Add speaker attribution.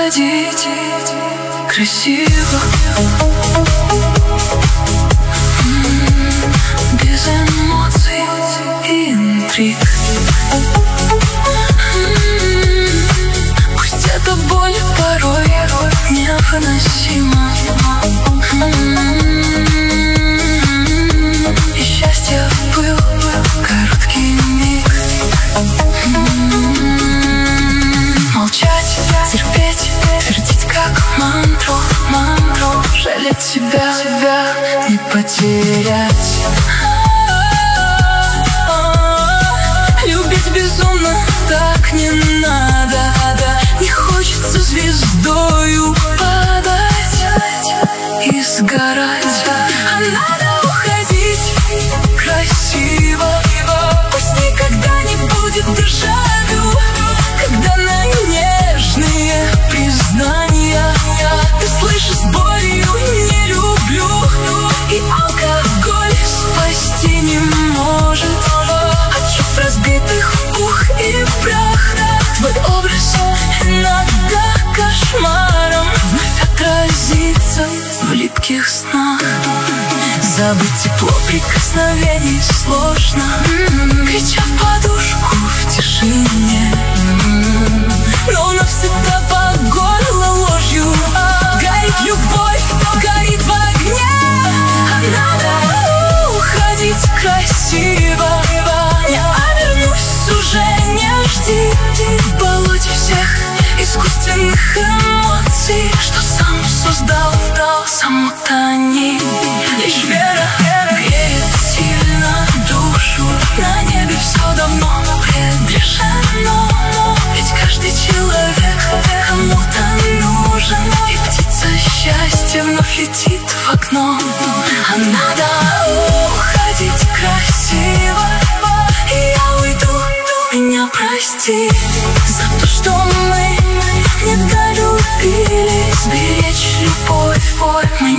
Speaker 1: уходить красиво, без эмоций и интриг. Пусть эта боль порой невыносима, и счастье был короткий миг. Молчать, терпеть, твердить как мантру, жалеть себя, не потерять. Любить безумно так не надо, не хочется звездою падать и сгорать, а надо уходить красиво. Пусть никогда не будет дежавю, когда на нежные признания ты слышишь с болью «не люблю», и алкоголь спасти не может от чувств разбитых в пух и прах. Твой образ иногда кошмаром вновь отразится в липких снах. Забыть тепло прикосновений сложно, крича в подушку в тишине, но навсегда по горло ложью горит любовь, горит в огне. А надо уходить красиво, не обернусь, уже не жди в болоте всех искусственных эмоций, что сам создал, сам утони. Лишь вера греет сильно душу, на небе все давно предрешено. Ведь каждый человек кому-то нужен, и птица счастья вновь летит в окно. А надо уходить красиво, и я уйду, меня прости за то, что мы не долюбили. Сберечь любовь мы